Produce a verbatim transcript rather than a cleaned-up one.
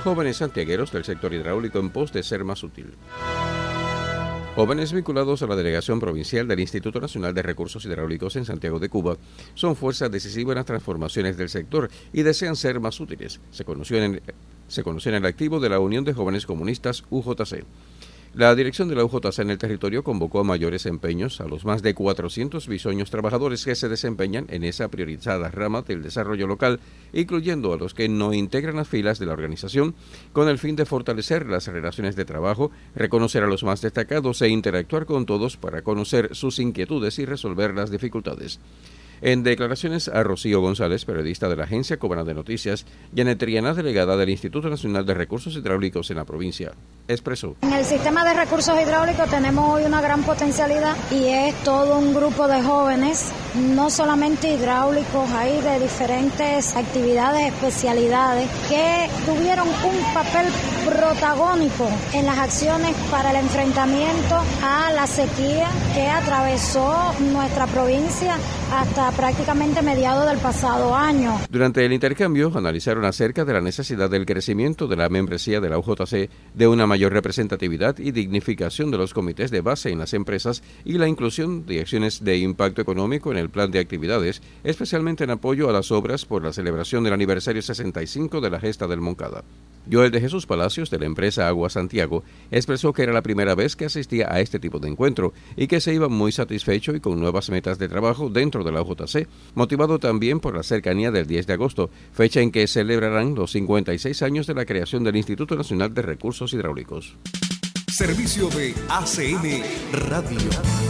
Jóvenes santiagueros del sector hidráulico en pos de ser más útil. Jóvenes vinculados a la Delegación Provincial del Instituto Nacional de Recursos Hidráulicos en Santiago de Cuba son fuerza decisiva en las transformaciones del sector y desean ser más útiles. Se conoció en el, se conoció en el activo de la Unión de Jóvenes Comunistas, U J C. La dirección de la U J C en el territorio convocó a mayores empeños a los más de cuatrocientos bisoños trabajadores que se desempeñan en esa priorizada rama del desarrollo local, incluyendo a los que no integran las filas de la organización, con el fin de fortalecer las relaciones de trabajo, reconocer a los más destacados e interactuar con todos para conocer sus inquietudes y resolver las dificultades. En declaraciones a Rocío González, periodista de la agencia Cubana de Noticias, Janet Triana, delegada del Instituto Nacional de Recursos Hidráulicos en la provincia, expresó: En el sistema de recursos hidráulicos tenemos hoy una gran potencialidad y es todo un grupo de jóvenes, no solamente hidráulicos, hay de diferentes actividades, especialidades, que tuvieron un papel protagónico en las acciones para el enfrentamiento a la sequía que atravesó nuestra provincia hasta prácticamente mediados del pasado año. Durante el intercambio analizaron acerca de la necesidad del crecimiento de la membresía de la U J C, de una mayor representatividad y dignificación de los comités de base en las empresas y la inclusión de acciones de impacto económico en el plan de actividades, especialmente en apoyo a las obras por la celebración del aniversario sesenta y cinco de la gesta del Moncada. Joel de Jesús Palacios, de la empresa Agua Santiago, expresó que era la primera vez que asistía a este tipo de encuentro y que se iba muy satisfecho y con nuevas metas de trabajo dentro de la U J C, motivado también por la cercanía del diez de agosto, fecha en que celebrarán los cincuenta y seis años de la creación del Instituto Nacional de Recursos Hidráulicos. Servicio de A C N Radio.